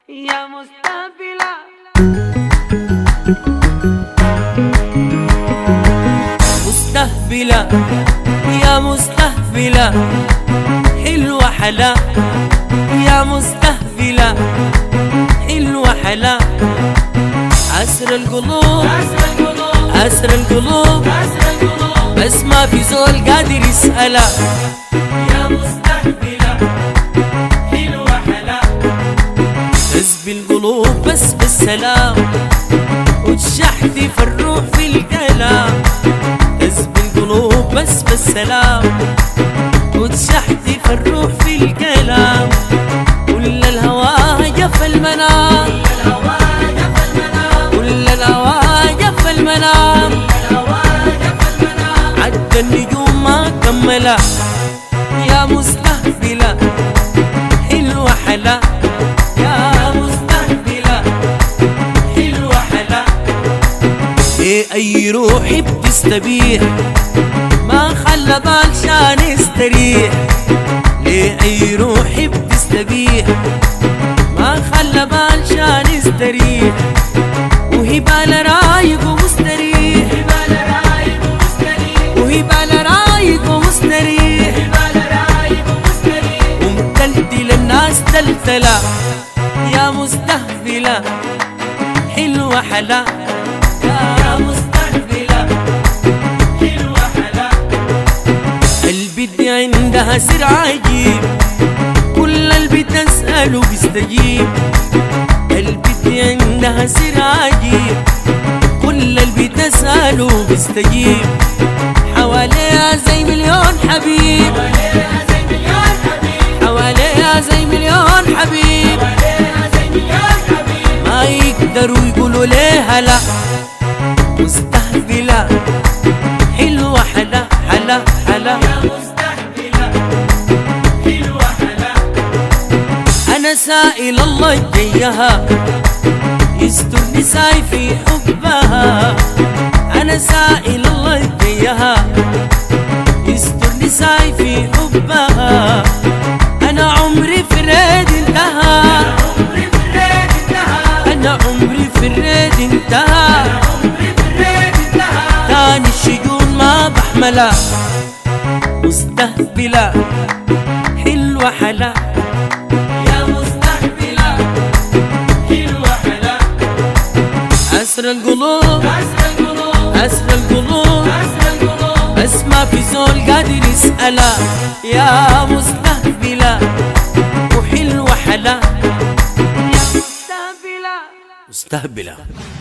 يا مستهبلة مستهبلة يا مستهبلة حلوة حلا يا مستهبلة حلوة حلا أسر القلوب أسر القلوب بس ما في زول قادر يسألها يا مستهبلة حلوة حلا حزب القلوب بس بالسلام وتشحت في الروح في الكلام حزب القلوب بس بالسلام وتشحت في الروح في الكلام كل الهوى جف المنام كل الهوى جف المنام عدى النجوم ما كملا يا مستهبلة حلوة حلا يا مستهبلة حلوة حلا ايه اي روح بتستبيح ما خلى بال شان يستريح ليه اي روح بتستبيح ما خلى بال شان يستريح وهي بال رايق ومستريح وهي بال رايق ومستريح ومتلتل الناس تلتلا يا مستهبلة حلوة حلا يا مستهبلة حلوة حلا البنت عندها سر عجيب كل اللي بتسأله بيستجيب البنت عندها سر عجيب كل اللي بتسأله بيستجيب حواليها زي مليون حبيب حواليها زي مليون حبيب ما يقدروا يقولوا ليها لا مستهبلة حلوة حلا حلا حلا يا مستهبلة حلوة حلا أنا سائل الله جيها يستر نساي في حبها أنا سائل الله جيها يستر نساي في حبها أنا عمري في الريد انتهى أنا عمري في الريد انتهى تاني الشجون ما بحملها مستهبلة حلوة حلا يا مستهبلة حلوة حلا أسر القلوب أسر القلوب بس ما في زول قادر يسألها يا مستهبلة وحلوة حلا يا مستهبلة